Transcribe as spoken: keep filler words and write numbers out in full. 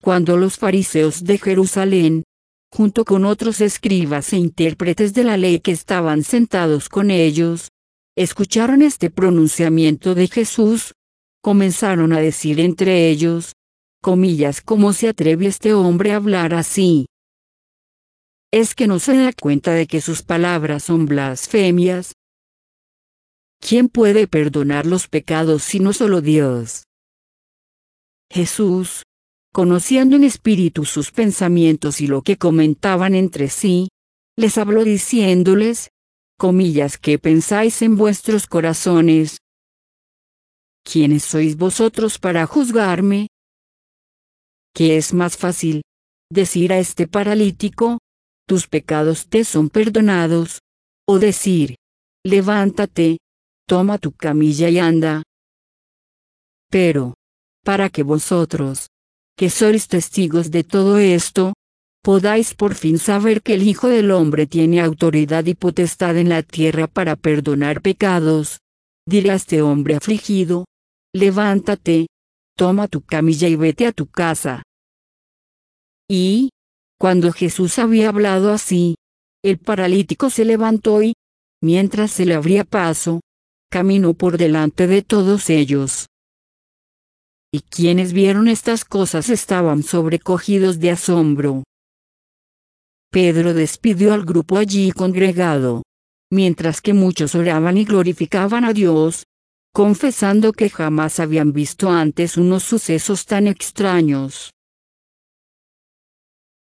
Cuando los fariseos de Jerusalén, junto con otros escribas e intérpretes de la ley que estaban sentados con ellos, escucharon este pronunciamiento de Jesús, comenzaron a decir entre ellos, comillas, ¿cómo se atreve este hombre a hablar así? ¿Es que no se da cuenta de que sus palabras son blasfemias? ¿Quién puede perdonar los pecados sino solo Dios? Jesús, conociendo en espíritu sus pensamientos y lo que comentaban entre sí, les habló diciéndoles, comillas, ¿qué pensáis en vuestros corazones? ¿Quiénes sois vosotros para juzgarme? ¿Qué es más fácil? Decir a este paralítico, tus pecados te son perdonados, o decir, levántate, toma tu camilla y anda. Pero, para que vosotros, que sois testigos de todo esto, podáis por fin saber que el Hijo del Hombre tiene autoridad y potestad en la tierra para perdonar pecados, diré a este hombre afligido, levántate, toma tu camilla y vete a tu casa. Y, cuando Jesús había hablado así, el paralítico se levantó y, mientras se le abría paso, caminó por delante de todos ellos. Y quienes vieron estas cosas estaban sobrecogidos de asombro. Pedro despidió al grupo allí congregado, mientras que muchos oraban y glorificaban a Dios, confesando que jamás habían visto antes unos sucesos tan extraños.